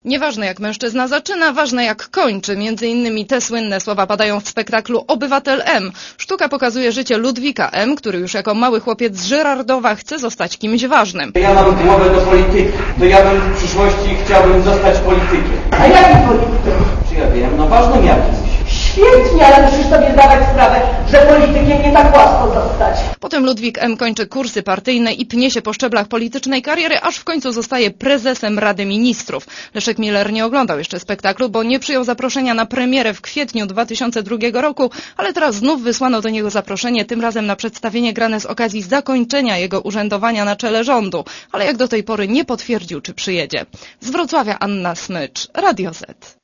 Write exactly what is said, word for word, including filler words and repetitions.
Nieważne jak mężczyzna zaczyna, ważne jak kończy. Między innymi te słynne słowa padają w spektaklu Obywatel M. Sztuka pokazuje życie Ludwika M., który już jako mały chłopiec z Żyrardowa chce zostać kimś ważnym. Ja mam głowę do polityki, to ja bym w przyszłości chciałbym zostać politykiem. A jakim politykiem? Czy ja wiem, no ważnym jakimś. Świetnie, ale musisz sobie zdawać sprawę, że politykiem nie tak łatwo zostać. Potem Ludwik M. kończy kursy partyjne i pnie się po szczeblach politycznej kariery, aż w końcu zostaje prezesem Rady Ministrów. Leszek Miller nie oglądał jeszcze spektaklu, bo nie przyjął zaproszenia na premierę w kwietniu dwa tysiące drugiego roku, ale teraz znów wysłano do niego zaproszenie, tym razem na przedstawienie grane z okazji zakończenia jego urzędowania na czele rządu, ale jak do tej pory nie potwierdził, czy przyjedzie. Z Wrocławia Anna Smycz, Radio Z.